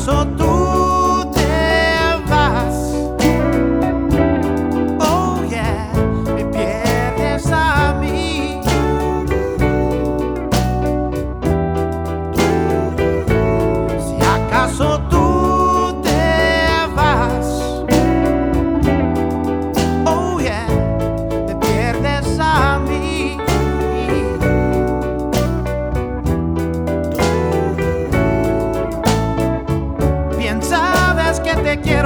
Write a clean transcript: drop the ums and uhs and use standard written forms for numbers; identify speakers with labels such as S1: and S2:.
S1: acaso tú te vas, oh yeah, me pierdes a mí. Si acaso tú te vas, oh yeah, me pierdes a mí. Bien sabes que te quiero.